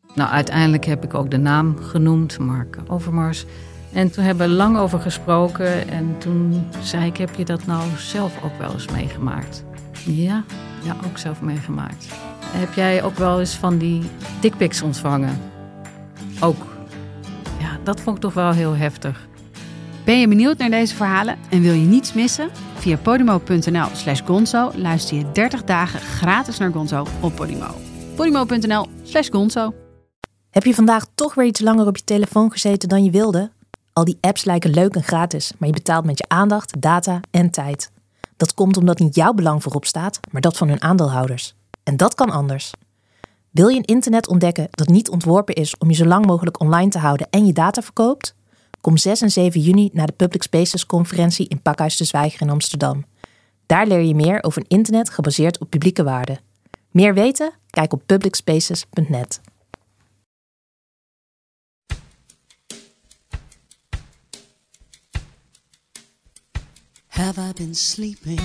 Nou, uiteindelijk heb ik ook de naam genoemd, Mark Overmars. En toen hebben we lang over gesproken. En toen zei ik, heb je dat nou zelf ook wel eens meegemaakt? Ja, ook zelf meegemaakt. Heb jij ook wel eens van die dickpics ontvangen? Ook. Ja, dat vond ik toch wel heel heftig. Ben je benieuwd naar deze verhalen en wil je niets missen? Via podimo.nl/gonzo luister je 30 dagen gratis naar Gonzo op Podimo. podimo.nl/gonzo. Heb je vandaag toch weer iets langer op je telefoon gezeten dan je wilde? Al die apps lijken leuk en gratis, maar je betaalt met je aandacht, data en tijd. Dat komt omdat niet jouw belang voorop staat, maar dat van hun aandeelhouders. En dat kan anders. Wil je een internet ontdekken dat niet ontworpen is om je zo lang mogelijk online te houden en je data verkoopt? Kom 6 en 7 juni naar de Public Spaces conferentie in Pakhuis de Zwijger in Amsterdam. Daar leer je meer over een internet gebaseerd op publieke waarden. Meer weten? Kijk op publicspaces.net. Have I been sleeping?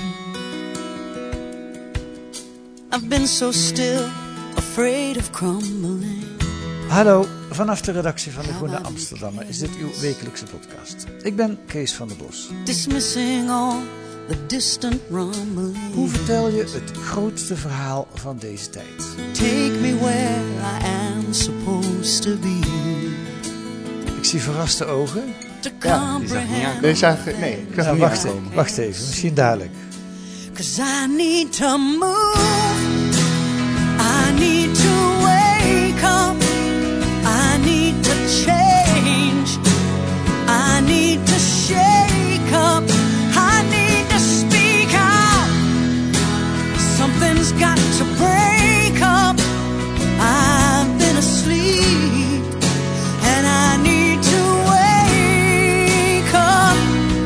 I've been so still, afraid of crumbling. Hallo, vanaf de redactie van De Groene Amsterdammer is dit uw wekelijkse podcast. Ik ben Kees van der Bos. Dismissing all the distant rumbling. Hoe vertel je het grootste verhaal van deze tijd? Take me where I am supposed to be. Ik zie verraste ogen. To comprehend. Ik nou, wacht even, misschien dadelijk. 'Cause I need to move. I need to wake up. I need to change. I need to shake up. I need to speak out. Something's got to break up. I've been asleep and I need to wake up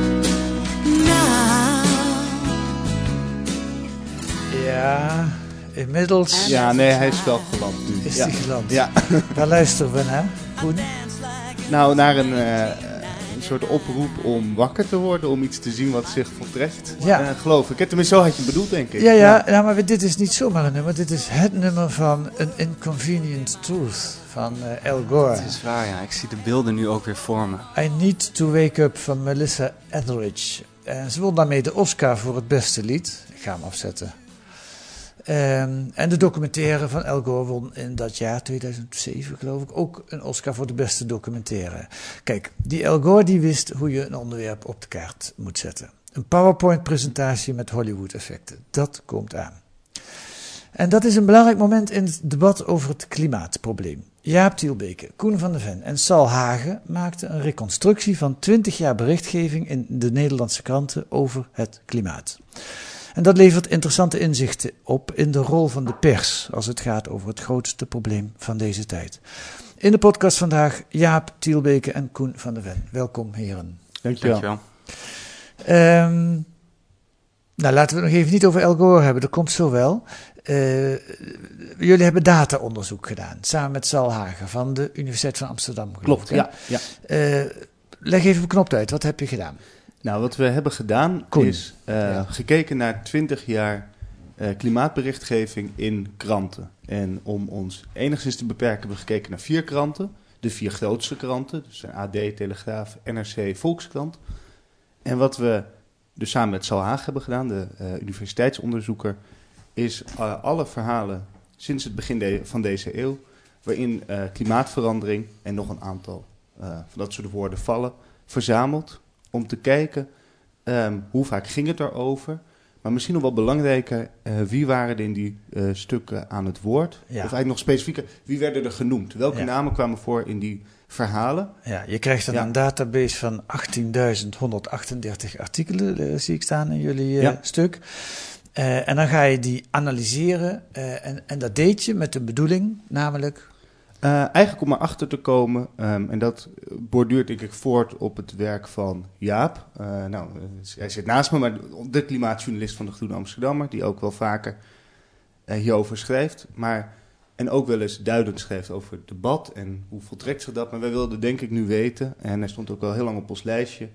now. Ja, inmiddels Ja, nee, hij is wel geland nu. is hij geland. Ja. Waar luisteren we naar? Koen? Nou, naar een soort oproep om wakker te worden, om iets te zien wat zich voltrekt. Ja. Geloof ik. Tenminste, zo had je het bedoeld, denk ik. Ja, nou, maar dit is niet zomaar een nummer. Dit is het nummer van An Inconvenient Truth van Al Gore. Het is waar, ja. Ik zie de beelden nu ook weer voor me. I Need to Wake Up van Melissa Etheridge. Ze won daarmee de Oscar voor het beste lied. Ik ga hem afzetten. En de documentaire van Al Gore won in dat jaar, 2007 geloof ik, ook een Oscar voor de beste documentaire. Kijk, die Al Gore die wist hoe je een onderwerp op de kaart moet zetten. Een PowerPoint-presentatie met Hollywood-effecten. Dat komt aan. En dat is een belangrijk moment in het debat over het klimaatprobleem. Jaap Thielbeke, Koen van de Ven en Sal Hagen maakten een reconstructie van 20 jaar berichtgeving in de Nederlandse kranten over het klimaat. En dat levert interessante inzichten op in de rol van de pers als het gaat over het grootste probleem van deze tijd. In de podcast vandaag Jaap Thielbeke en Koen van de Ven. Welkom heren. Dankjewel. Nou, laten we het nog even niet over Al Gore hebben, dat komt zo wel. Jullie hebben data-onderzoek gedaan, samen met Sal Hagen van de Universiteit van Amsterdam. Klopt, ja. Leg even beknopt uit, wat heb je gedaan? Nou, wat we hebben gedaan is gekeken naar 20 jaar klimaatberichtgeving in kranten. En om ons enigszins te beperken hebben we gekeken naar 4 kranten. De 4 grootste kranten, dus AD, Telegraaf, NRC, Volkskrant. En wat we dus samen met Sal Haag hebben gedaan, de universiteitsonderzoeker, is alle verhalen sinds het begin van deze eeuw, waarin klimaatverandering en nog een aantal van dat soort woorden vallen, verzameld. Om te kijken hoe vaak ging het erover. Maar misschien nog wel belangrijker, wie waren er in die stukken aan het woord? Ja. Of eigenlijk nog specifieker, wie werden er genoemd? Welke namen kwamen voor in die verhalen? Ja, je krijgt dan een database van 18.138 artikelen, zie ik staan in jullie stuk. En dan ga je die analyseren. En dat deed je met de bedoeling, namelijk... Eigenlijk om erachter te komen, en dat borduurt denk ik voort op het werk van Jaap. Hij zit naast me, maar de klimaatjournalist van de Groene Amsterdammer, die ook wel vaker hierover schrijft. En ook wel eens duidend schrijft over het debat en hoe voltrekt zich dat. Maar wij wilden denk ik nu weten, en hij stond ook wel heel lang op ons lijstje,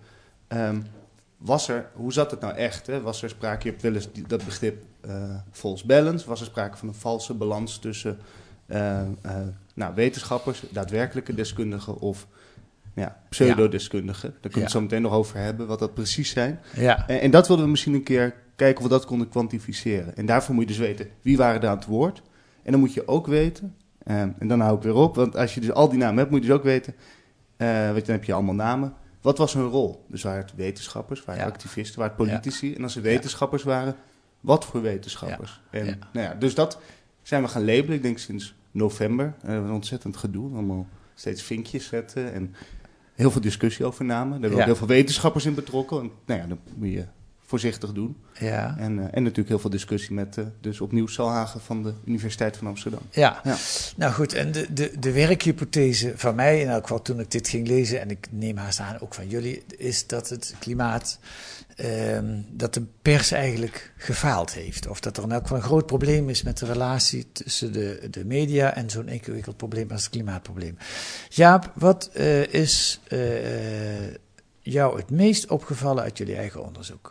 hoe zat het nou echt? Hè? Was er sprake, je hebt wel eens dat begrip false balance, was er sprake van een valse balans tussen wetenschappers, daadwerkelijke deskundigen of pseudodeskundigen. Daar kunnen we het zo meteen nog over hebben, wat dat precies zijn. Ja. En dat wilden we misschien een keer kijken of we dat konden kwantificeren. En daarvoor moet je dus weten, wie waren er aan het woord? En dan moet je ook weten, en dan hou ik weer op, want als je dus al die namen hebt, moet je dus ook weten, dan heb je allemaal namen. Wat was hun rol? Dus waren het wetenschappers, waren het activisten, waren het politici? Ja. En als ze wetenschappers waren, wat voor wetenschappers? Ja. En, dus dat zijn we gaan labelen, ik denk sinds november. Een ontzettend gedoe, allemaal steeds vinkjes zetten en heel veel discussie over namen. Daar hebben we ook heel veel wetenschappers in betrokken. En, dat moet je voorzichtig doen. Ja. En natuurlijk heel veel discussie met dus opnieuw Salhagen van de Universiteit van Amsterdam. Ja. Nou goed, en de werkhypothese van mij, in elk geval toen ik dit ging lezen, en ik neem haast aan ook van jullie, is dat het klimaat, dat de pers eigenlijk gefaald heeft. Of dat er in elk geval een groot probleem is met de relatie tussen de media en zo'n ingewikkeld probleem als het klimaatprobleem. Jaap, wat is jou het meest opgevallen uit jullie eigen onderzoek?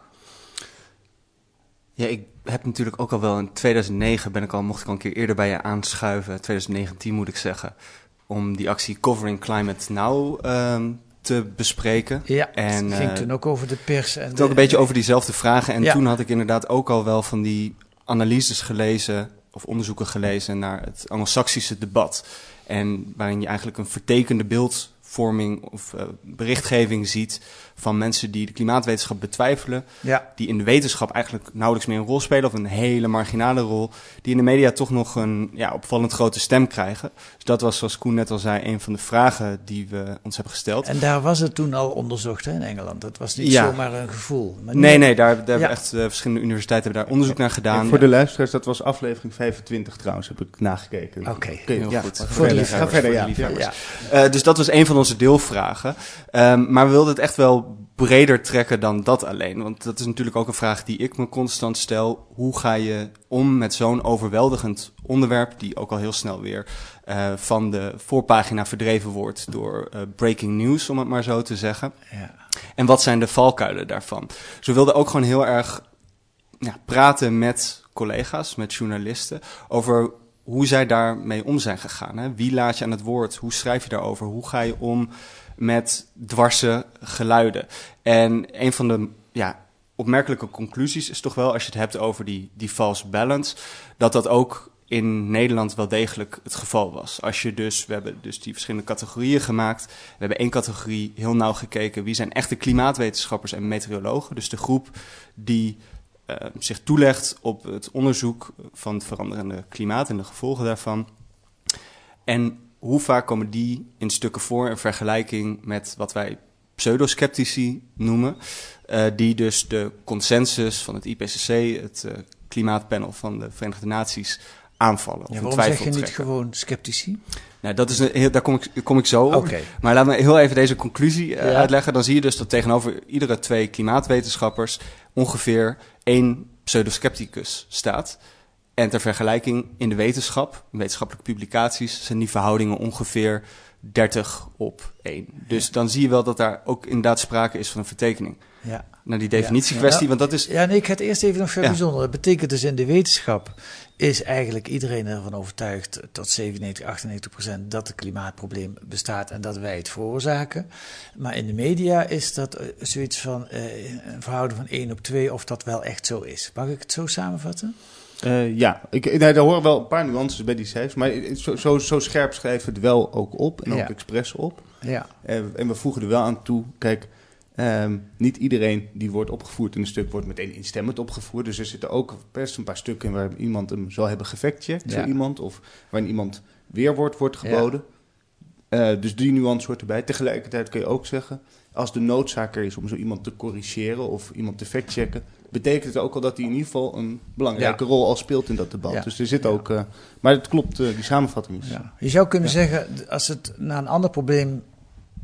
Ja, ik heb natuurlijk ook al wel in 2009 mocht ik al een keer eerder bij je aanschuiven, 2019 moet ik zeggen, om die actie Covering Climate Now te bespreken. Ja, en het ging toen ook over de pers. En ook een beetje over diezelfde vragen. En toen had ik inderdaad ook al wel van die analyses gelezen, of onderzoeken gelezen naar het Anglo-Saxische debat. En waarin je eigenlijk een vertekende beeldvorming of berichtgeving ziet van mensen die de klimaatwetenschap betwijfelen, die in de wetenschap eigenlijk nauwelijks meer een rol spelen of een hele marginale rol, die in de media toch nog een opvallend grote stem krijgen. Dus dat was, zoals Koen net al zei, een van de vragen die we ons hebben gesteld. En daar was het toen al onderzocht, hè, in Engeland. Dat was niet zomaar een gevoel. Maar nee, daar hebben echt verschillende universiteiten hebben daar onderzoek naar gedaan. En voor de luisteraars, dat was aflevering 25 trouwens, heb ik nagekeken. Oké. Heel goed. Voor de liefhebbers. Dus dat was een van onze deelvragen. Maar we wilden het echt wel breder trekken dan dat alleen. Want dat is natuurlijk ook een vraag die ik me constant stel. Hoe ga je om met zo'n overweldigend onderwerp, die ook al heel snel weer van de voorpagina verdreven wordt door breaking news, om het maar zo te zeggen. Ja. En wat zijn de valkuilen daarvan? Dus we wilden ook gewoon heel erg praten met collega's, met journalisten, over hoe zij daarmee om zijn gegaan. Hè? Wie laat je aan het woord? Hoe schrijf je daarover? Hoe ga je om met dwarse geluiden? En een van de opmerkelijke conclusies is toch wel, als je het hebt over die false balance, dat ook in Nederland wel degelijk het geval was. We hebben dus die verschillende categorieën gemaakt. We hebben 1 categorie heel nauw gekeken. Wie zijn echte klimaatwetenschappers en meteorologen? Dus de groep die zich toelegt op het onderzoek van het veranderende klimaat en de gevolgen daarvan. En hoe vaak komen die in stukken voor in vergelijking met wat wij pseudosceptici noemen, die dus de consensus van het IPCC, het klimaatpanel van de Verenigde Naties, aanvallen. Of waarom zeg je niet gewoon sceptici? Nou, daar kom ik zo op. Okay. Maar laat me heel even deze conclusie uitleggen. Dan zie je dus dat tegenover iedere 2 klimaatwetenschappers ongeveer 1 pseudoscepticus staat. En ter vergelijking in de wetenschap, in wetenschappelijke publicaties, zijn die verhoudingen ongeveer 30:1. Dus dan zie je wel dat daar ook inderdaad sprake is van een vertekening. Ja. Naar die definitiekwestie, want dat is... Ja, nee, ik ga het eerst even nog veel bijzonder. Dat betekent dus in de wetenschap is eigenlijk iedereen ervan overtuigd tot 97-98% dat het klimaatprobleem bestaat en dat wij het veroorzaken. Maar in de media is dat zoiets van een verhouding van 1:2 of dat wel echt zo is. Mag ik het zo samenvatten? Daar horen wel een paar nuances bij die cijfers, maar zo scherp schrijven we het wel ook op en ook expres op. Ja. En we voegen er wel aan toe, kijk, niet iedereen die wordt opgevoerd in een stuk wordt meteen instemmend opgevoerd. Dus er zitten ook best een paar stukken in waar iemand hem zal hebben gefactcheckt, zo iemand, of waarin iemand weerwoord wordt geboden. Dus die nuance hoort erbij. Tegelijkertijd kun je ook zeggen, als de noodzaak er is om zo iemand te corrigeren of iemand te factchecken, betekent het ook al dat hij in ieder geval een belangrijke rol al speelt in dat debat. Ja. Dus er zit ook... maar het klopt, die samenvatting is... Ja. Je zou kunnen zeggen, als het naar een ander probleem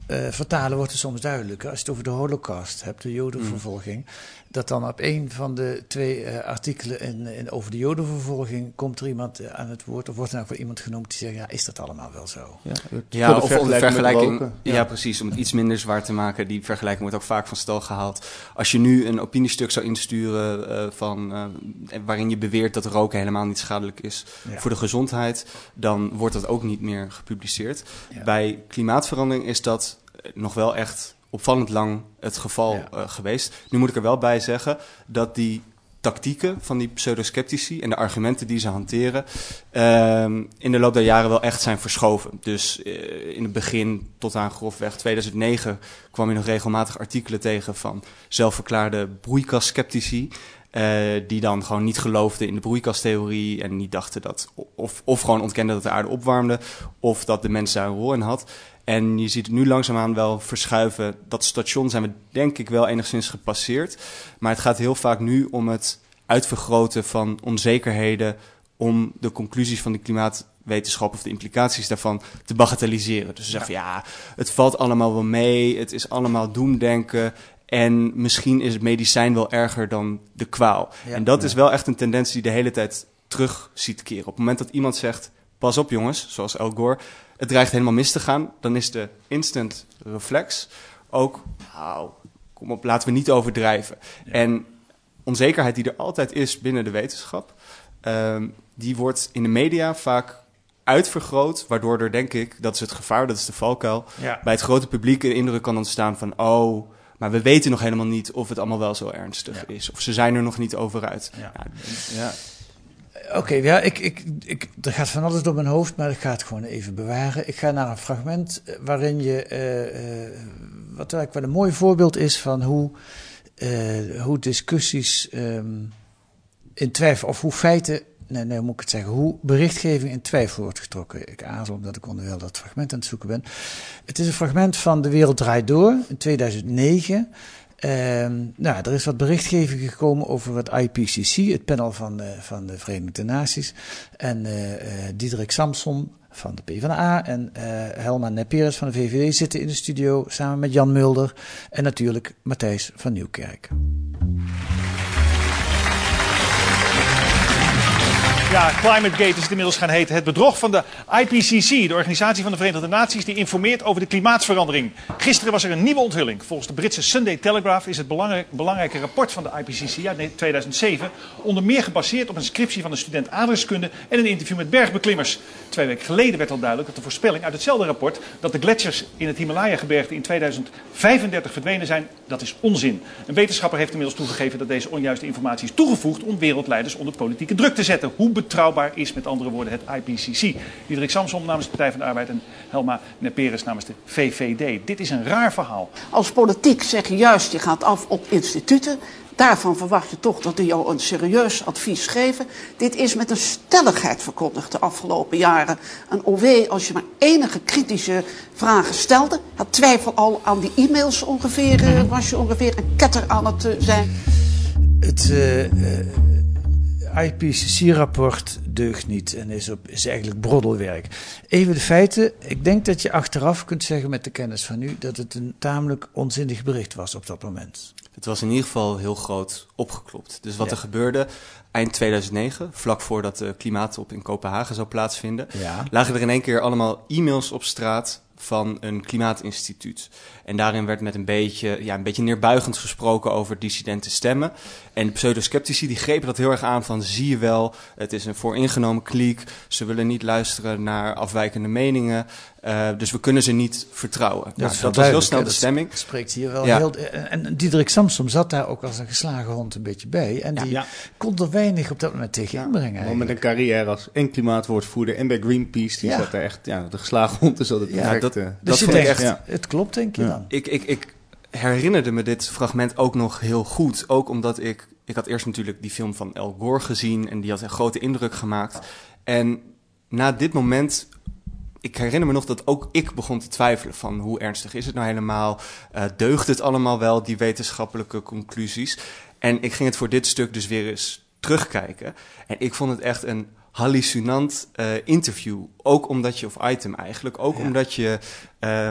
vertalen wordt het soms duidelijker. Als je het over de Holocaust hebt, de Jodenvervolging, dat dan op een van de 2 artikelen over de Jodenvervolging komt er iemand aan het woord, of wordt er nou voor iemand genoemd die zegt, ja, is dat allemaal wel zo? Ja, of de vergelijking. Ja, precies, om het iets minder zwaar te maken. Die vergelijking wordt ook vaak van stal gehaald. Als je nu een opiniestuk zou insturen waarin je beweert dat roken helemaal niet schadelijk is voor de gezondheid, dan wordt dat ook niet meer gepubliceerd. Ja. Bij klimaatverandering is dat nog wel echt opvallend lang het geval geweest. Nu moet ik er wel bij zeggen dat die tactieken van die pseudosceptici en de argumenten die ze hanteren in de loop der jaren wel echt zijn verschoven. Dus in het begin tot aan grofweg 2009 kwam je nog regelmatig artikelen tegen van zelfverklaarde broeikasskeptici, die dan gewoon niet geloofden in de broeikastheorie en niet dachten dat, of gewoon ontkenden dat de aarde opwarmde, of dat de mens daar een rol in had. En je ziet het nu langzaamaan wel verschuiven. Dat station zijn we denk ik wel enigszins gepasseerd. Maar het gaat heel vaak nu om het uitvergroten van onzekerheden om de conclusies van de klimaatwetenschap of de implicaties daarvan te bagatelliseren. Dus ze zeggen van het valt allemaal wel mee, het is allemaal doemdenken en misschien is het medicijn wel erger dan de kwaal. Ja, en dat is wel echt een tendens die de hele tijd terug ziet keren. Op het moment dat iemand zegt, pas op jongens, zoals Al Gore, het dreigt helemaal mis te gaan, dan is de instant reflex ook, kom op, laten we niet overdrijven. Ja. En onzekerheid die er altijd is binnen de wetenschap, die wordt in de media vaak uitvergroot, waardoor er, denk ik, dat is het gevaar, dat is de valkuil, bij het grote publiek een indruk kan ontstaan van, maar we weten nog helemaal niet of het allemaal wel zo ernstig is. Of ze zijn er nog niet over uit. Oké, er gaat van alles door mijn hoofd, maar ik ga het gewoon even bewaren. Ik ga naar een fragment waarin je, wat eigenlijk wel een mooi voorbeeld is van hoe discussies in twijfel, of hoe feiten, hoe moet ik het zeggen, hoe berichtgeving in twijfel wordt getrokken. Ik aarzel omdat ik onderwijl dat fragment aan het zoeken ben. Het is een fragment van De Wereld Draait Door in 2009. Er is wat berichtgeving gekomen over het IPCC, het panel van de Verenigde Naties. En Diederik Samsom van de PvdA en Helma Neperes van de VVD zitten in de studio samen met Jan Mulder en natuurlijk Matthijs van Nieuwkerk. Ja, ClimateGate is het inmiddels gaan heten. Het bedrog van de IPCC, de Organisatie van de Verenigde Naties, die informeert over de klimaatsverandering. Gisteren was er een nieuwe onthulling. Volgens de Britse Sunday Telegraph is het belangrijke rapport van de IPCC uit 2007 onder meer gebaseerd op een scriptie van een student aardrijkskunde en een interview met bergbeklimmers. 2 weken geleden werd al duidelijk dat de voorspelling uit hetzelfde rapport dat de gletsjers in het Himalaya-gebergte in 2035 verdwenen zijn, dat is onzin. Een wetenschapper heeft inmiddels toegegeven dat deze onjuiste informatie is toegevoegd om wereldleiders onder politieke druk te zetten. Hoe betrouwbaar is met andere woorden het IPCC? Diederik Samsom namens de Partij van de Arbeid en Helma Neperes namens de VVD. Dit is een raar verhaal. Als politiek zeg je juist, je gaat af op instituten. Daarvan verwacht je toch dat die jou een serieus advies geven. Dit is met een stelligheid verkondigd de afgelopen jaren. Een OW, als je maar enige kritische vragen stelde, had twijfel al aan die e-mails ongeveer, was je ongeveer een ketter aan het zijn. Het IPCC-rapport deugt niet en is eigenlijk broddelwerk. Even de feiten. Ik denk dat je achteraf kunt zeggen met de kennis van nu dat het een tamelijk onzinnig bericht was op dat moment. Het was in ieder geval heel groot opgeklopt. Dus wat er gebeurde eind 2009, vlak voordat de klimaattop in Kopenhagen zou plaatsvinden, lagen er in één keer allemaal e-mails op straat van een klimaatinstituut. En daarin werd met een beetje neerbuigend gesproken over dissidente stemmen. En de pseudosceptici die grepen dat heel erg aan van, zie je wel, het is een vooringenomen kliek, ze willen niet luisteren naar afwijkende meningen, dus we kunnen ze niet vertrouwen. Ja, dat was heel snel de stemming. Dat spreekt hier wel heel. En Diederik Samsom zat daar ook als een geslagen hond een beetje bij. En die kon er weinig op dat moment tegen inbrengen. Maar met een carrière als klimaatwoordvoerder en bij Greenpeace, die zat daar echt, de geslagen hond is dat het perfect. Dus je denkt echt, het klopt denk je dan? Ik herinnerde me dit fragment ook nog heel goed. Ook omdat ik had eerst natuurlijk die film van Al Gore gezien en die had een grote indruk gemaakt. En na dit moment, ik herinner me nog dat ook ik begon te twijfelen van hoe ernstig is het nou helemaal? Deugt het allemaal wel, die wetenschappelijke conclusies? En ik ging het voor dit stuk dus weer eens terugkijken. En ik vond het echt een hallucinant interview. Ook omdat je, of item eigenlijk, ook omdat je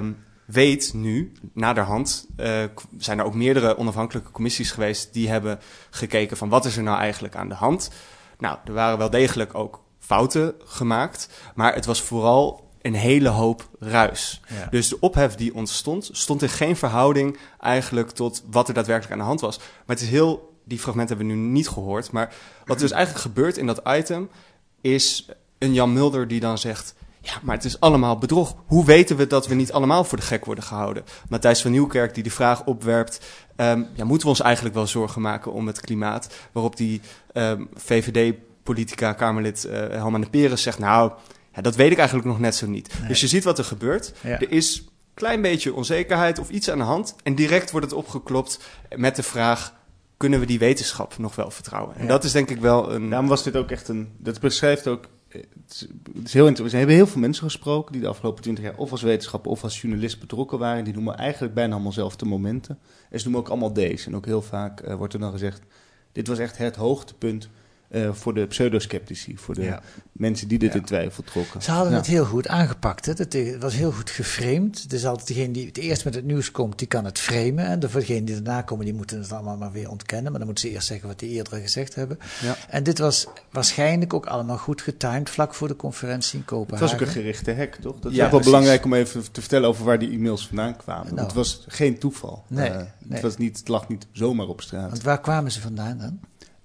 weet nu, naderhand, zijn er ook meerdere onafhankelijke commissies geweest die hebben gekeken van wat is er nou eigenlijk aan de hand. Nou, er waren wel degelijk ook fouten gemaakt, maar het was vooral een hele hoop ruis. Ja. Dus de ophef die ontstond, stond in geen verhouding eigenlijk tot wat er daadwerkelijk aan de hand was. Maar het is die fragmenten hebben we nu niet gehoord, maar wat er dus eigenlijk gebeurt in dat item is een Jan Mulder die dan zegt, ja, maar het is allemaal bedrog. Hoe weten we dat we niet allemaal voor de gek worden gehouden? Matthijs van Nieuwkerk die de vraag opwerpt, moeten we ons eigenlijk wel zorgen maken om het klimaat? Waarop die VVD-politica, Kamerlid Helma de Peres zegt, nou, ja, dat weet ik eigenlijk nog net zo niet. Nee. Dus je ziet wat er gebeurt. Ja. Er is een klein beetje onzekerheid of iets aan de hand. En direct wordt het opgeklopt met de vraag, kunnen we die wetenschap nog wel vertrouwen? En dat is denk ik wel een... Daarom was dit ook echt dat beschrijft ook... Het is heel interessant. We hebben heel veel mensen gesproken die de afgelopen 20 jaar of als wetenschapper of als journalist betrokken waren. Die noemen eigenlijk bijna allemaal zelfde momenten. En ze noemen ook allemaal deze. En ook heel vaak wordt er dan gezegd, dit was echt het hoogtepunt voor de pseudosceptici, voor de mensen die dit in twijfel trokken. Ze hadden het heel goed aangepakt. Hè? Het was heel goed geframed. Het is altijd degene die het eerst met het nieuws komt, die kan het framen. En voor degenen die daarna komen, die moeten het allemaal maar weer ontkennen. Maar dan moeten ze eerst zeggen wat die eerder gezegd hebben. Ja. En dit was waarschijnlijk ook allemaal goed getimed, vlak voor de conferentie in Kopenhagen. Het was ook een gerichte hack, toch? Dat is ook wel belangrijk om even te vertellen over waar die e-mails vandaan kwamen. Nou, het was geen toeval. Nee. Het lag niet zomaar op straat. Want waar kwamen ze vandaan dan?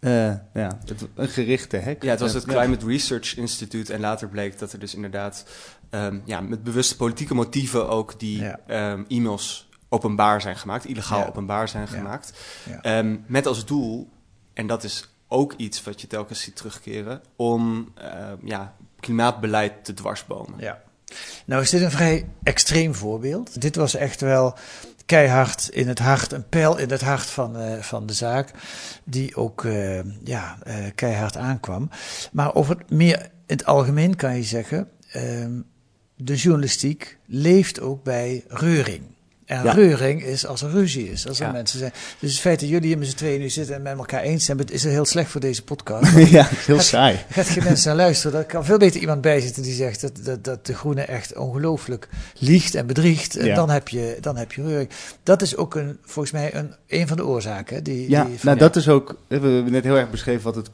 Een gerichte hack. Ja, het was het Climate Research Institute en later bleek dat er dus inderdaad met bewuste politieke motieven ook die e-mails openbaar zijn gemaakt, illegaal openbaar zijn gemaakt. Ja. Met als doel, en dat is ook iets wat je telkens ziet terugkeren, om klimaatbeleid te dwarsbomen. Ja. Nou is dit een vrij extreem voorbeeld. Dit was echt wel keihard in het hart, een pijl in het hart van de zaak, die ook keihard aankwam. Maar over het meer in het algemeen kan je zeggen, de journalistiek leeft ook bij reuring. En reuring is als er ruzie is, als er mensen zijn. Dus het feit dat jullie hier met z'n tweeën nu zitten en met elkaar eens zijn, is heel slecht voor deze podcast. Ja, heel saai. Gaat geen mensen naar luisteren. Er kan veel beter iemand bij zitten die zegt dat de Groene echt ongelooflijk liegt en bedriegt. En dan heb je reuring. Dat is ook volgens mij een van de oorzaken. Dat is ook, we hebben net heel erg beschreven wat het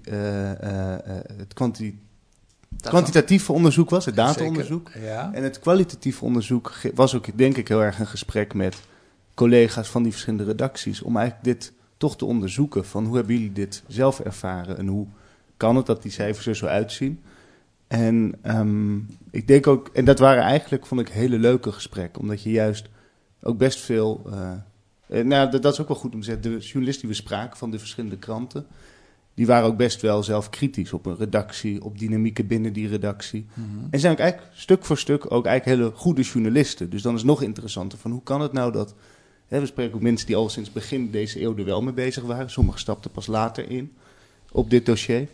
kwantitatieve onderzoek was, het data-onderzoek. Ja. En het kwalitatieve onderzoek was ook, denk ik, heel erg een gesprek met collega's van die verschillende redacties, om eigenlijk dit toch te onderzoeken, van hoe hebben jullie dit zelf ervaren en hoe kan het dat die cijfers er zo uitzien. En ik denk ook, en dat waren eigenlijk, vond ik, hele leuke gesprekken, omdat je juist ook best veel, dat is ook wel goed om te zeggen, de journalisten die we spraken van de verschillende kranten, die waren ook best wel zelf kritisch op een redactie, op dynamieken binnen die redactie. Mm-hmm. En zijn ook eigenlijk stuk voor stuk ook eigenlijk hele goede journalisten. Dus dan is het nog interessanter van hoe kan het nou dat... we spreken ook mensen die al sinds begin deze eeuw er wel mee bezig waren. Sommigen stapten pas later in op dit dossier.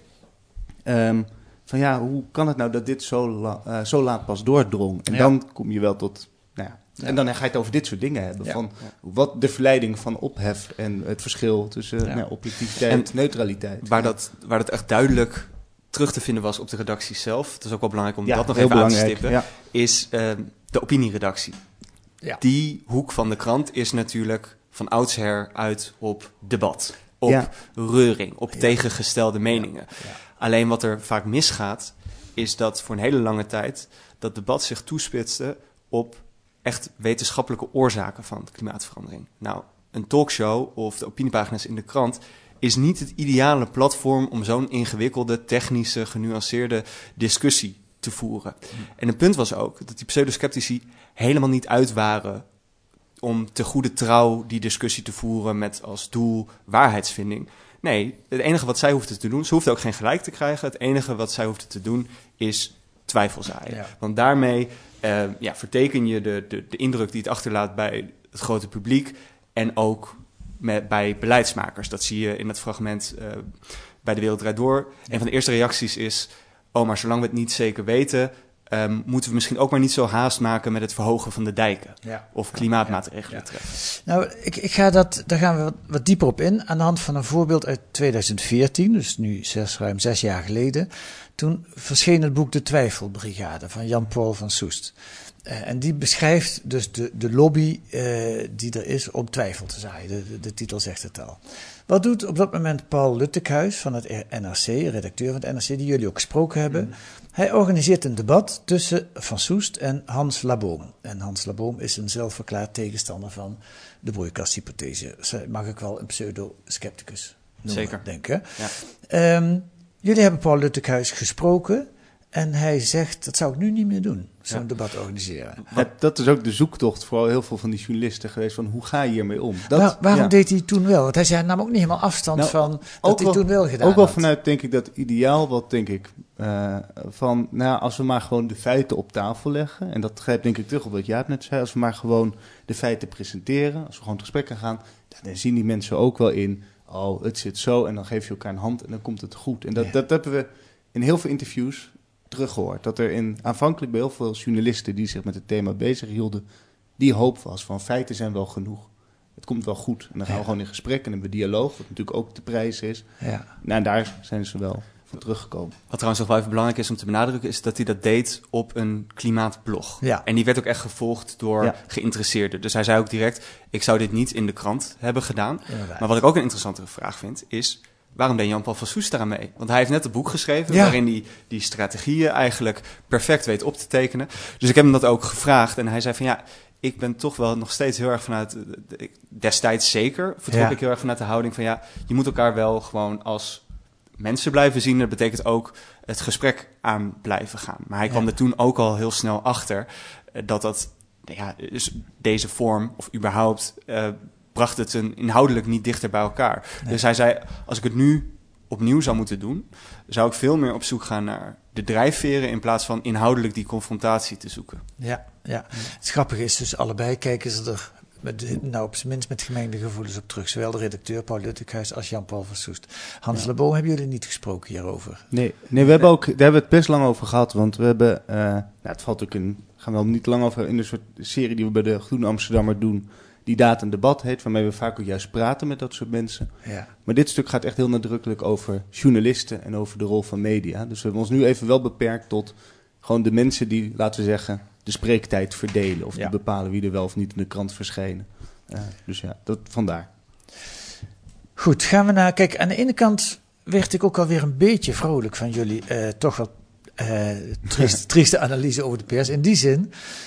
Hoe kan het nou dat dit zo laat pas doordrong? En dan kom je wel tot... En dan ga je het over dit soort dingen hebben. Van wat de verleiding van ophef en het verschil tussen objectiviteit en neutraliteit. Waar dat echt duidelijk terug te vinden was op de redactie zelf. Het is ook wel belangrijk om dat nog even aan te stippen. Is de opinieredactie. Ja. Die hoek van de krant is natuurlijk van oudsher uit op debat. Op reuring, op tegengestelde meningen. Ja. Alleen wat er vaak misgaat, is dat voor een hele lange tijd dat debat zich toespitste op echt wetenschappelijke oorzaken van klimaatverandering. Nou, een talkshow of de opiniepagina's in de krant is niet het ideale platform om zo'n ingewikkelde, technische, genuanceerde discussie te voeren. En het punt was ook dat die pseudosceptici helemaal niet uit waren om te goede trouw die discussie te voeren met als doel waarheidsvinding. Nee, het enige wat zij hoefden te doen, ze hoefden ook geen gelijk te krijgen. Het enige wat zij hoefden te doen is twijfel zaaien. Ja. Want daarmee verteken je de indruk die het achterlaat bij het grote publiek en ook bij beleidsmakers. Dat zie je in het fragment bij De Wereld Draait Door. Een van de eerste reacties is, maar zolang we het niet zeker weten, moeten we misschien ook maar niet zo haast maken met het verhogen van de dijken of klimaatmaatregelen treffen. Nou, daar gaan we wat dieper op in aan de hand van een voorbeeld uit 2014, dus nu ruim 6 jaar geleden. Toen verscheen het boek De Twijfelbrigade van Jan Paul van Soest. En die beschrijft dus de lobby die er is om twijfel te zaaien. De titel zegt het al. Wat doet op dat moment Paul Luttekhuis van het NRC, redacteur van het NRC, die jullie ook gesproken hebben? Hij organiseert een debat tussen Van Soest en Hans Laboom. En Hans Laboom is een zelfverklaard tegenstander van de broeikashypothese. Mag ik wel een pseudo-scepticus noemen, Zeker. denk ik. Ja. Jullie hebben Paul Luttekhuis gesproken en hij zegt, dat zou ik nu niet meer doen, zo'n debat organiseren. Dat is ook de zoektocht voor heel veel van die journalisten geweest, van hoe ga je hiermee om? Waarom deed hij toen wel? Want hij nam ook niet helemaal afstand van dat hij toen wel gedaan ook wel had. vanuit, denk ik, dat ideaal wat, denk ik, als we maar gewoon de feiten op tafel leggen, en dat grijpt denk ik terug op wat Jaap net zei, als we maar gewoon de feiten presenteren, als we gewoon het gesprek gaan gaan, dan zien die mensen ook wel in, oh, het zit zo, en dan geef je elkaar een hand en dan komt het goed. En dat hebben we in heel veel interviews teruggehoord. Dat er aanvankelijk bij heel veel journalisten die zich met het thema bezig hielden, die hoop was van feiten zijn wel genoeg. Het komt wel goed. En dan gaan we gewoon in gesprek en hebben we dialoog, wat natuurlijk ook de prijs is. Ja. Nou, en daar zijn ze wel van teruggekomen. Wat trouwens nog wel even belangrijk is om te benadrukken, is dat hij dat deed op een klimaatblog. Ja. En die werd ook echt gevolgd door geïnteresseerden. Dus hij zei ook direct, ik zou dit niet in de krant hebben gedaan. Ja, maar wat ik ook een interessantere vraag vind, is, waarom deed Jan-Paul van Soest daaraan mee? Want hij heeft net een boek geschreven waarin hij die strategieën eigenlijk perfect weet op te tekenen. Dus ik heb hem dat ook gevraagd en hij zei van ik ben toch wel nog steeds heel erg vanuit, destijds zeker, vertrok ik heel erg vanuit de houding van je moet elkaar wel gewoon als mensen blijven zien. Dat betekent ook het gesprek aan blijven gaan. Maar hij kwam er toen ook al heel snel achter dat dus deze vorm of überhaupt bracht het inhoudelijk niet dichter bij elkaar. Nee. Dus hij zei, als ik het nu opnieuw zou moeten doen, zou ik veel meer op zoek gaan naar de drijfveren in plaats van inhoudelijk die confrontatie te zoeken. Ja. Het grappige is dus, allebei kijken ze er op zijn minst met gemengde gevoelens op terug. Zowel de redacteur Paul Luttekhuis als Jan-Paul van Soest. Hans Laboom, hebben jullie niet gesproken hierover? Nee, we hebben daar hebben we het best lang over gehad, want we hebben, het valt ook gaan we wel niet lang over in een soort serie die we bij de Groene Amsterdammer doen, die Daad en Debat heet, waarmee we vaak ook juist praten met dat soort mensen. Ja. Maar dit stuk gaat echt heel nadrukkelijk over journalisten en over de rol van media. Dus we hebben ons nu even wel beperkt tot gewoon de mensen die, laten we zeggen, de spreektijd verdelen. Of die bepalen wie er wel of niet in de krant verschijnen. Dus dat vandaar. Goed, gaan we naar... Kijk, aan de ene kant werd ik ook alweer een beetje vrolijk van jullie toch wel trieste analyse over de pers. In die zin,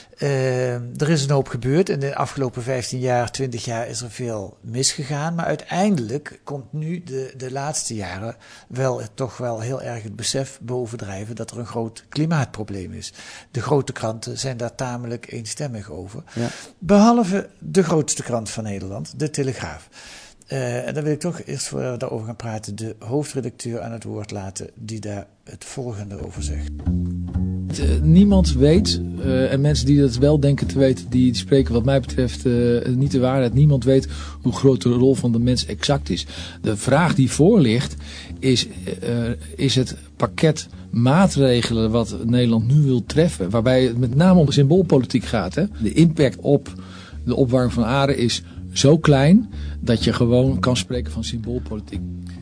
er is een hoop gebeurd. In de afgelopen 15 jaar, 20 jaar is er veel misgegaan. Maar uiteindelijk komt nu de laatste jaren toch wel heel erg het besef bovendrijven dat er een groot klimaatprobleem is. De grote kranten zijn daar tamelijk eenstemmig over. Ja. Behalve de grootste krant van Nederland, de Telegraaf. En dan wil ik toch eerst voor we daarover gaan praten, de hoofdredacteur aan het woord laten die daar het volgende over zegt. Niemand weet, en mensen die dat wel denken te weten, die spreken wat mij betreft niet de waarheid. Niemand weet hoe groot de rol van de mens exact is. De vraag die voor ligt is het pakket maatregelen wat Nederland nu wil treffen, waarbij het met name om symboolpolitiek gaat. Hè? De impact op de opwarming van aarde is zo klein dat je gewoon kan spreken van symboolpolitiek.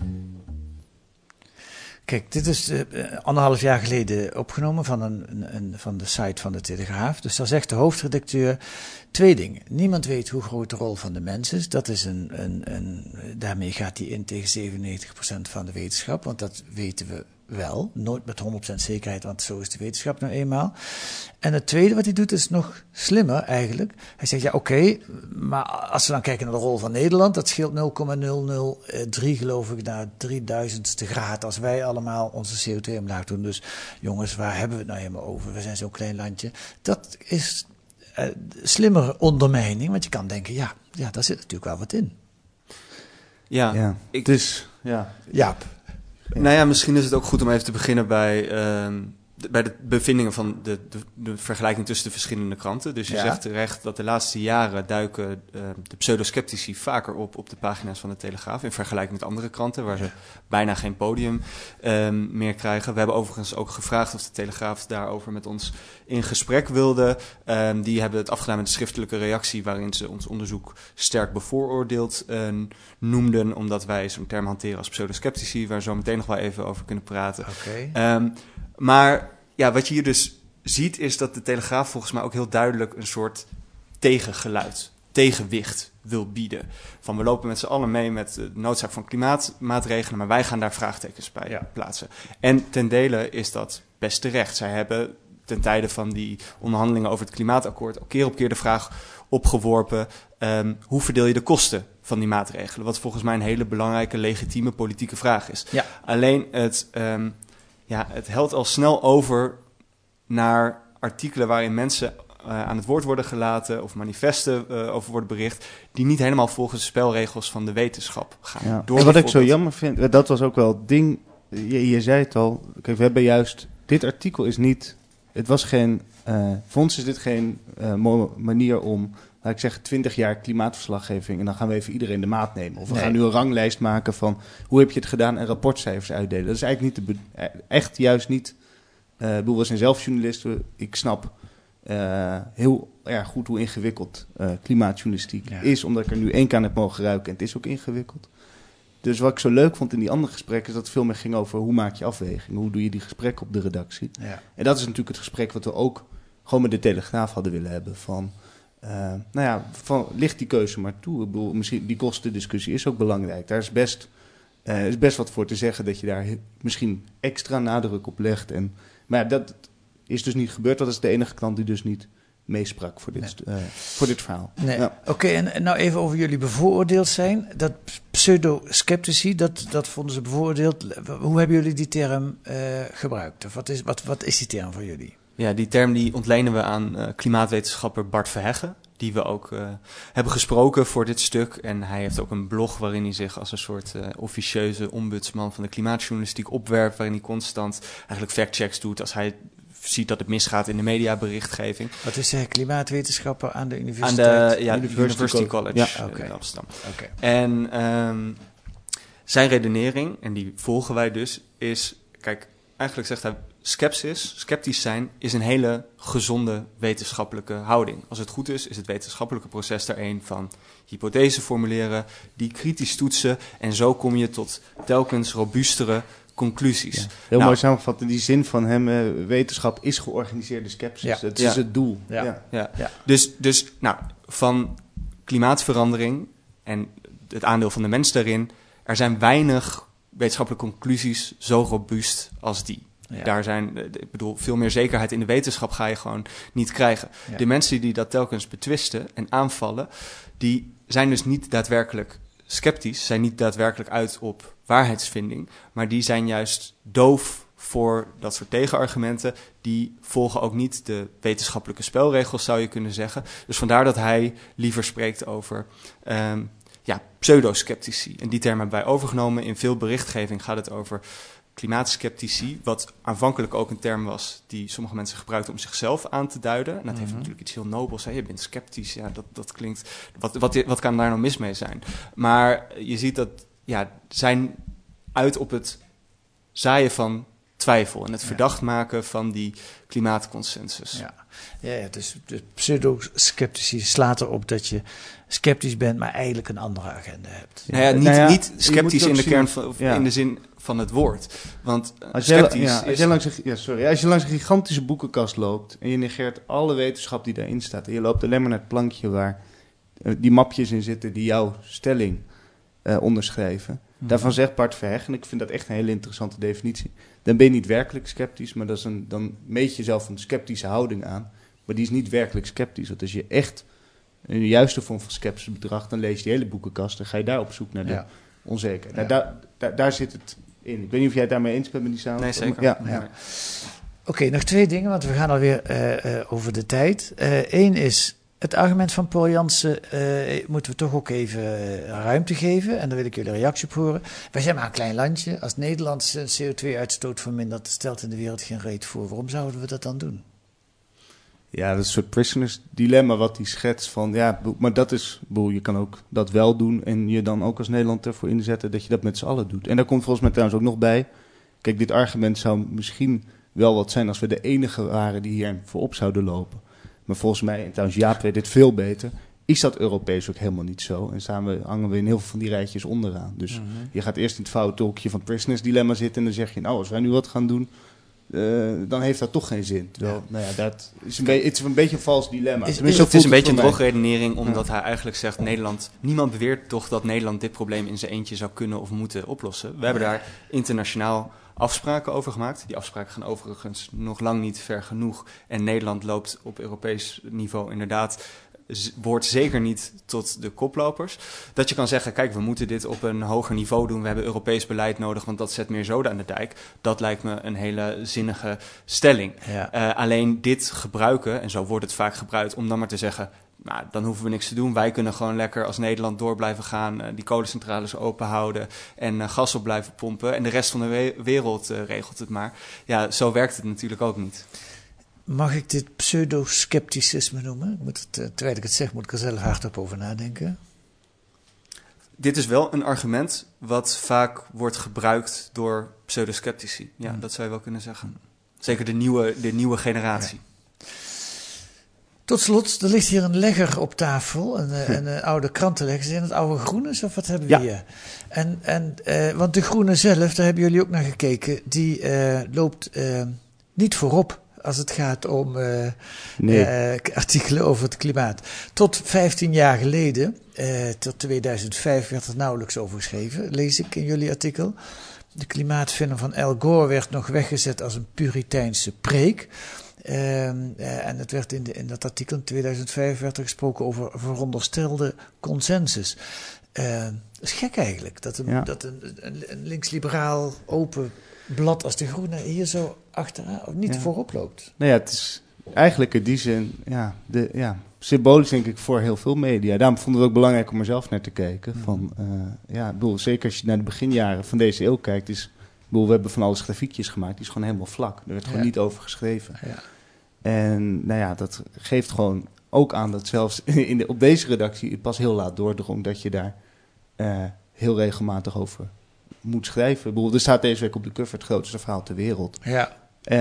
Kijk, dit is 1,5 jaar geleden opgenomen van de site van de Telegraaf. Dus daar zegt de hoofdredacteur 2 dingen. Niemand weet hoe groot de rol van de mens is. Dat is daarmee gaat hij in tegen 97% van de wetenschap, want dat weten we wel. Nooit met 100% zekerheid, want zo is de wetenschap nou eenmaal. En het tweede wat hij doet is nog slimmer eigenlijk. Hij zegt, oké, maar als we dan kijken naar de rol van Nederland, dat scheelt 0,003 geloof ik naar 3000ste graad als wij allemaal onze CO2 omlaag doen. Dus jongens, waar hebben we het nou helemaal over? We zijn zo'n klein landje. Dat is slimmer ondermijning, want je kan denken, ja, daar zit natuurlijk wel wat in. Ja. Jaap. Nou ja, misschien is het ook goed om even te beginnen bij de bevindingen van de vergelijking tussen de verschillende kranten. Dus je zegt terecht dat de laatste jaren duiken de pseudosceptici vaker op de pagina's van de Telegraaf in vergelijking met andere kranten, waar ze bijna geen podium meer krijgen. We hebben overigens ook gevraagd of de Telegraaf daarover met ons in gesprek wilde. Die hebben het afgedaan met een schriftelijke reactie waarin ze ons onderzoek sterk bevooroordeeld noemden, omdat wij zo'n term hanteren als pseudosceptici, waar we zo meteen nog wel even over kunnen praten. Okay. Maar wat je hier dus ziet is dat de Telegraaf volgens mij ook heel duidelijk een soort tegenwicht wil bieden. Van we lopen met z'n allen mee met de noodzaak van klimaatmaatregelen, maar wij gaan daar vraagtekens bij plaatsen. En ten dele is dat best terecht. Zij hebben ten tijde van die onderhandelingen over het klimaatakkoord ook keer op keer de vraag opgeworpen, hoe verdeel je de kosten van die maatregelen? Wat volgens mij een hele belangrijke, legitieme politieke vraag is. Ja. Alleen het helt al snel over naar artikelen waarin mensen aan het woord worden gelaten of manifesten over worden bericht, die niet helemaal volgens de spelregels van de wetenschap gaan. Ja. En wat ik zo jammer vind, dat was ook wel het ding, je zei het al, kijk, we hebben juist, dit artikel is niet, het was geen, voor ons is dit geen manier om, laat ik zeggen, 20 jaar klimaatverslaggeving en dan gaan we even iedereen de maat nemen. Of we gaan nu een ranglijst maken van hoe heb je het gedaan en rapportcijfers uitdelen. Dat is eigenlijk niet echt juist niet. Ik bedoel, we zijn zelf journalisten, ik snap heel erg goed hoe ingewikkeld klimaatjournalistiek is, omdat ik er nu 1 keer aan heb mogen ruiken en het is ook ingewikkeld. Dus wat ik zo leuk vond in die andere gesprekken is dat het veel meer ging over hoe maak je afwegingen, hoe doe je die gesprekken op de redactie. Ja. En dat is natuurlijk het gesprek wat we ook gewoon met de Telegraaf hadden willen hebben van, ligt die keuze maar toe. Ik bedoel, misschien die kostendiscussie is ook belangrijk. Daar is best wat voor te zeggen dat je daar misschien extra nadruk op legt. Maar dat is dus niet gebeurd. Dat is de enige klant die dus niet meesprak voor dit verhaal. Nee. Ja. Oké, en nou even over jullie bevooroordeeld zijn. Dat pseudo-sceptici, dat vonden ze bevooroordeeld. Hoe hebben jullie die term gebruikt? Of wat is die term voor jullie? Ja, die term die ontlenen we aan klimaatwetenschapper Bart Verheggen, die we ook hebben gesproken voor dit stuk. En hij heeft ook een blog waarin hij zich als een soort officieuze ombudsman van de klimaatjournalistiek opwerpt, waarin hij constant eigenlijk factchecks doet als hij ziet dat het misgaat in de mediaberichtgeving. Wat is hij, klimaatwetenschapper aan de universiteit? Aan de University College in Amsterdam. Okay. En zijn redenering, en die volgen wij dus, is, kijk, eigenlijk zegt hij, sceptisch zijn is een hele gezonde wetenschappelijke houding. Als het goed is het wetenschappelijke proces er een van hypothesen formuleren, die kritisch toetsen en zo kom je tot telkens robuustere conclusies. Ja. Heel mooi samengevat in die zin van hem, wetenschap is georganiseerde sceptisch. Ja. Het is het doel. Ja. Dus van klimaatverandering en het aandeel van de mens daarin, er zijn weinig wetenschappelijke conclusies zo robuust als die. Ja. Daar zijn, ik bedoel, veel meer zekerheid in de wetenschap ga je gewoon niet krijgen. Ja. De mensen die dat telkens betwisten en aanvallen, die zijn dus niet daadwerkelijk sceptisch, zijn niet daadwerkelijk uit op waarheidsvinding, maar die zijn juist doof voor dat soort tegenargumenten. Die volgen ook niet de wetenschappelijke spelregels, zou je kunnen zeggen. Dus vandaar dat hij liever spreekt over pseudo-sceptici. En die term hebben wij overgenomen. In veel berichtgeving gaat het over klimaatskeptici, wat aanvankelijk ook een term was die sommige mensen gebruikten om zichzelf aan te duiden. En dat heeft natuurlijk iets heel nobels. Hè? Je bent sceptisch, ja, dat klinkt. Wat kan daar nou mis mee zijn? Maar je ziet dat zijn uit op het zaaien van twijfel en het verdacht maken van die klimaatconsensus. Dus de pseudo-sceptici slaat erop dat je sceptisch bent, maar eigenlijk een andere agenda hebt. Niet sceptisch in de kern van, in de zin van het woord. Want als je langs een gigantische boekenkast loopt en je negeert alle wetenschap die daarin staat en je loopt alleen maar naar het plankje waar die mapjes in zitten die jouw stelling onderschrijven. Daarvan zegt Bart Verheggen, en ik vind dat echt een hele interessante definitie, dan ben je niet werkelijk sceptisch, maar dan meet je zelf een sceptische houding aan. Maar die is niet werkelijk sceptisch. Want als je echt een juiste vorm van sceptisch bedraagt, dan lees je die hele boekenkast en ga je daar op zoek naar de onzekerheid. Nou, daar zit het in. Ik weet niet of jij het daarmee eens bent met die samenvatting. Nee, zeker. Ja. Oké, nog 2 dingen, want we gaan alweer over de tijd. 1 is het argument van Paul Jansen, moeten we toch ook even ruimte geven. En daar wil ik jullie reactie op horen. Wij zijn maar een klein landje. Als Nederland CO2-uitstoot vermindert, stelt in de wereld geen reet voor. Waarom zouden we dat dan doen? Ja, dat is een soort prisoners dilemma wat hij schetst van, maar dat is, je kan ook dat wel doen en je dan ook als Nederland ervoor inzetten dat je dat met z'n allen doet. En daar komt volgens mij trouwens ook nog bij, kijk, dit argument zou misschien wel wat zijn als we de enige waren die hier voorop zouden lopen. Maar volgens mij, en trouwens Jaap weet dit veel beter, is dat Europees ook helemaal niet zo. En hangen we in heel veel van die rijtjes onderaan. Dus je gaat eerst in het foute hokje van het prisoners dilemma zitten en dan zeg je, nou, als wij nu wat gaan doen, dan heeft dat toch geen zin. Terwijl, dat is het is een beetje een vals dilemma. Het is een beetje een drogredenering, omdat hij eigenlijk zegt... niemand beweert toch dat Nederland dit probleem in zijn eentje zou kunnen of moeten oplossen. We hebben daar internationaal afspraken over gemaakt. Die afspraken gaan overigens nog lang niet ver genoeg. En Nederland loopt op Europees niveau inderdaad... behoort zeker niet tot de koplopers. Dat je kan zeggen, kijk, we moeten dit op een hoger niveau doen. We hebben Europees beleid nodig, want dat zet meer zoden aan de dijk. Dat lijkt me een hele zinnige stelling. Ja. Alleen dit gebruiken, en zo wordt het vaak gebruikt... om dan maar te zeggen, nou, dan hoeven we niks te doen. Wij kunnen gewoon lekker als Nederland door blijven gaan... die kolencentrales open houden en gas op blijven pompen... en de rest van de wereld regelt het maar. Ja, zo werkt het natuurlijk ook niet. Mag ik dit pseudo-scepticisme noemen? Terwijl ik het zeg, moet ik er zelf hardop over nadenken. Dit is wel een argument wat vaak wordt gebruikt door pseudo-sceptici. Ja, dat zou je wel kunnen zeggen. Zeker de nieuwe generatie. Ja. Tot slot, er ligt hier een legger op tafel, een oude krantenlegger. Zijn het oude Groenes of wat hebben we hier? Want de Groene zelf, daar hebben jullie ook naar gekeken, die loopt niet voorop. Als het gaat om artikelen over het klimaat. Tot 15 jaar geleden, tot 2005, werd er nauwelijks over geschreven, lees ik in jullie artikel. De klimaatfilm van Al Gore werd nog weggezet als een Puriteinse preek. En het werd in dat artikel in 2005 werd er gesproken over veronderstelde consensus. Dat is gek eigenlijk, dat een links-liberaal open blad als de Groene hier zo achteraan of niet voorop loopt. Nou ja, het is eigenlijk in die zin symbolisch denk ik voor heel veel media. Daarom vonden we het ook belangrijk om er zelf naar te kijken. Zeker als je naar de beginjaren van deze eeuw kijkt, we hebben van alles grafiekjes gemaakt, die is gewoon helemaal vlak. Er werd gewoon niet over geschreven. Ja. En dat geeft gewoon ook aan dat zelfs op deze redactie het pas heel laat doordrong dat je daar heel regelmatig over moet schrijven. Er staat deze week op de cover het grootste verhaal ter wereld. Ja.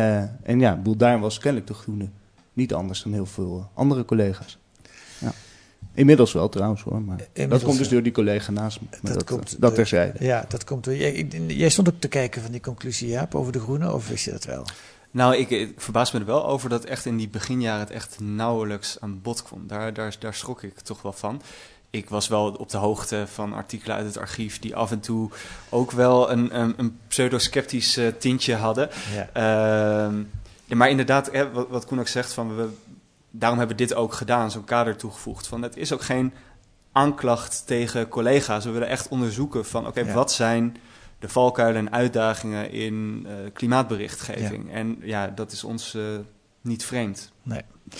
Daar was kennelijk de Groene niet anders dan heel veel andere collega's. Ja. Inmiddels wel trouwens hoor, maar dat komt dus door die collega naast me. Dat terzijde. Ja, dat komt door. Jij stond ook te kijken van die conclusie, Jaap, over de Groene, of wist je dat wel? Nou, ik verbaas me er wel over dat echt in die beginjaren het echt nauwelijks aan bod kwam. Daar schrok ik toch wel van. Ik was wel op de hoogte van artikelen uit het archief die af en toe ook wel een pseudo-sceptisch tintje hadden. Ja. Maar inderdaad, wat Koen ook zegt, daarom hebben we dit ook gedaan, zo'n kader toegevoegd. Het is ook geen aanklacht tegen collega's. We willen echt onderzoeken van wat zijn de valkuilen en uitdagingen in klimaatberichtgeving. Ja. En dat is ons niet vreemd. Nee.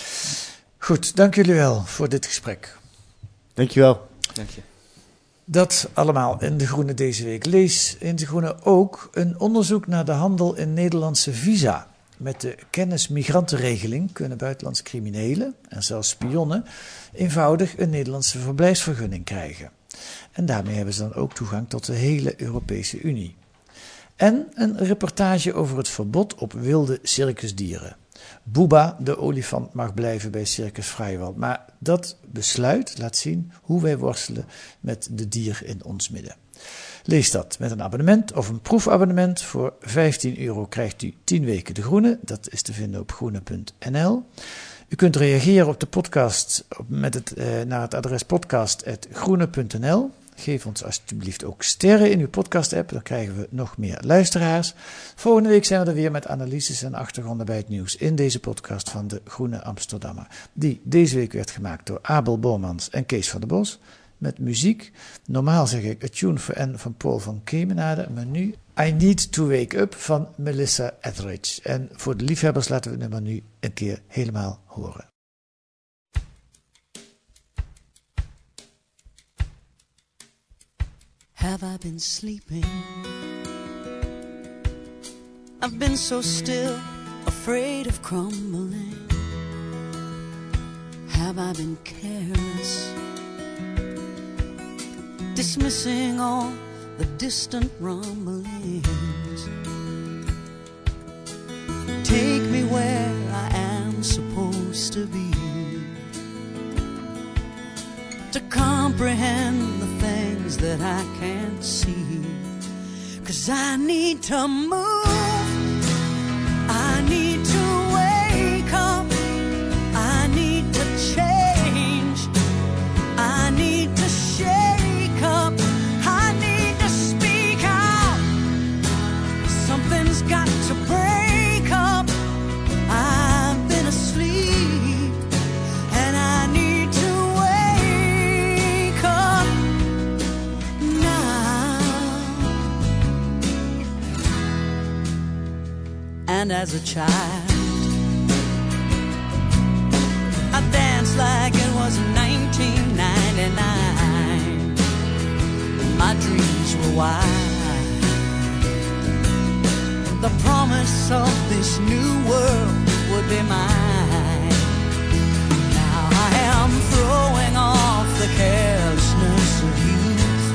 Goed, dank jullie wel voor dit gesprek. Dankjewel. Dank je. Dat allemaal in De Groene deze week. Lees in De Groene ook een onderzoek naar de handel in Nederlandse visa. Met de kennismigrantenregeling kunnen buitenlandse criminelen en zelfs spionnen eenvoudig een Nederlandse verblijfsvergunning krijgen. En daarmee hebben ze dan ook toegang tot de hele Europese Unie. En een reportage over het verbod op wilde circusdieren. Booba, de olifant, mag blijven bij Circus Freiwald. Maar dat besluit laat zien hoe wij worstelen met de dier in ons midden. Lees dat met een abonnement of een proefabonnement. Voor €15 krijgt u 10 weken De Groene. Dat is te vinden op groene.nl. U kunt reageren op de podcast naar het adres podcast@groene.nl. Geef ons alsjeblieft ook sterren in uw podcast-app, dan krijgen we nog meer luisteraars. Volgende week zijn we er weer met analyses en achtergronden bij het nieuws in deze podcast van De Groene Amsterdammer. Die deze week werd gemaakt door Abel Bormans en Kees van der Bos. Met muziek, normaal zeg ik A Tune for N van Paul van Kemenade, maar nu I Need to Wake Up van Melissa Etheridge. En voor de liefhebbers laten we het nummer nu een keer helemaal horen. Have I been sleeping? I've been so still, afraid of crumbling. Have I been careless, dismissing all the distant rumblings? Take me where I am supposed to be, to comprehend the things that I can't see. 'Cause I need to move, I as a child. I danced like it was 1999. My dreams were wild. The promise of this new world would be mine. Now I am throwing off the carelessness of youth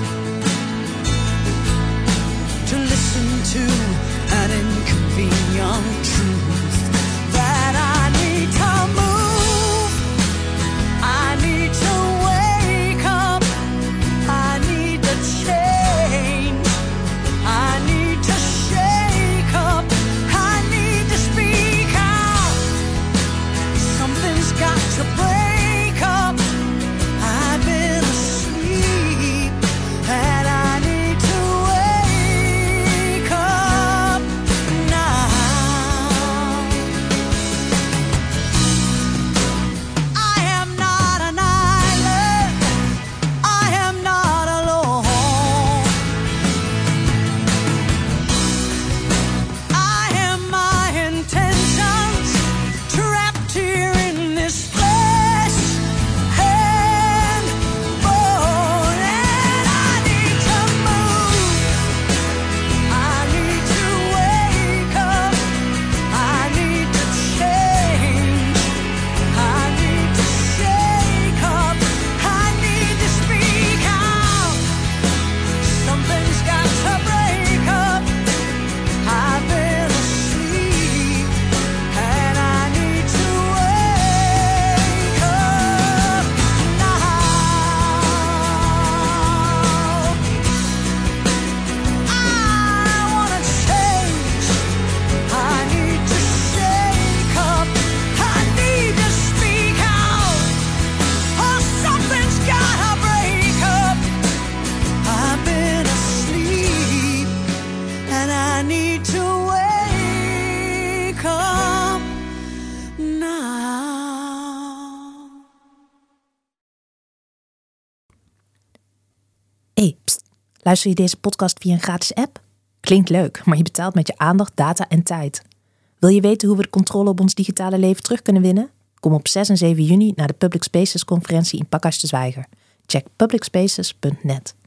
to listen to an inconvenient truth that I need to move, I need to wake up, I need to change, I need to shake up, I need to speak out. Something's got to break up. I've been asleep and I need to wake up now. I am not an island, I am not alone. I am my intentions trapped here in this flesh and bone, and I need to move, I need to wake up, I need to change, I need to shake up, I need to speak out. Something's got to break up. I've been asleep and I need to wake up now. I wanna change, I need to shake up, I need to speak out. Oh, something's gotta break up. I've been asleep and I need to wake up now. Hey, pst, luister je deze podcast via een gratis app? Klinkt leuk, maar je betaalt met je aandacht, data en tijd. Wil je weten hoe we de controle op ons digitale leven terug kunnen winnen? Kom op 6 en 7 juni naar de Public Spaces conferentie in Pakhuis de Zwijger. Check publicspaces.net.